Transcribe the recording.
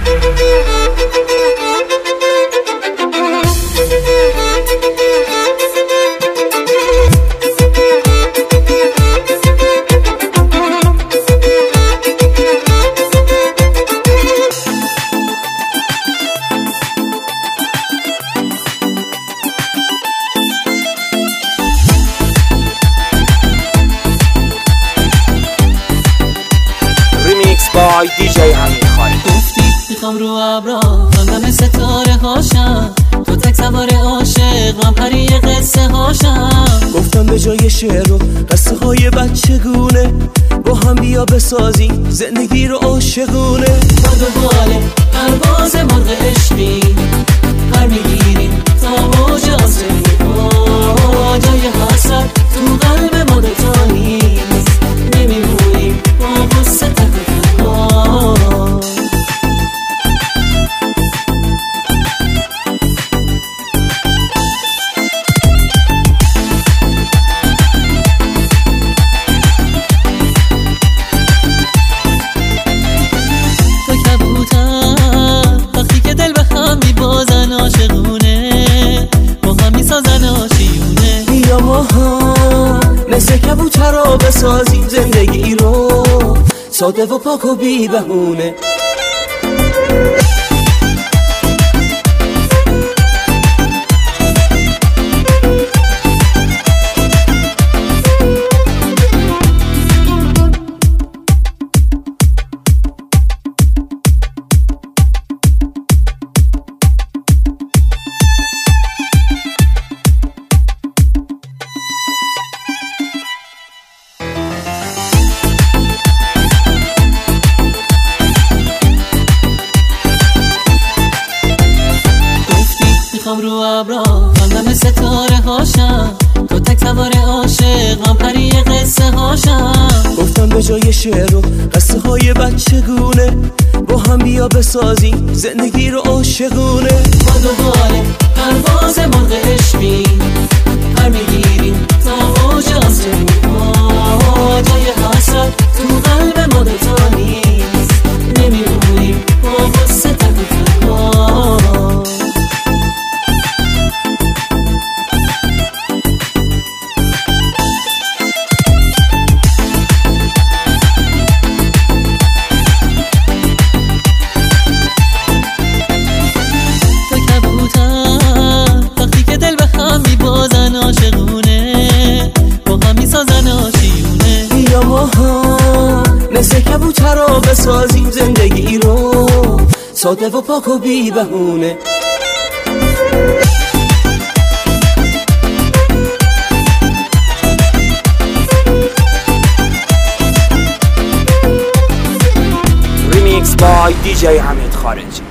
بای دی جی امیر خالد. گفتی میخوام رو ابرا خواندم ستاره هاشم، تو تک سوار عاشق من پری قصه هاشم. گفتم به جای شعر و قصه های بچگونه با هم بیا بسازی زندگی رو عاشقونه. با دنبال پرواز مرغ عشقی پر میگیریم تا موج آسمون، جای حسرت تو قلب ما دوتا نیست، نمیمونیم با غصه تک مثل کبوترا بسازیم زندگی رو ساده و پاک و بی بهونه. میخوام رو ابرا خواندم ستاره هاشم، تو تک سوار عاشق من پری قصه هاشم. گفتم به جای شعر و قصه های بچگونه با هم بیا بسازیم زندگی رو عاشقونه. با دنبال پرواز مرغ عشقی پر میگیریم تا موج آسمون، جای حسرت تو قلب ما دوتا نیست، نمیمونیم با غصه تک تنها. مثل کبوترا بسازیم زندگی رو ساده و پاک و بی بهونه. ریمیکس بای دی جی حمید خارجی.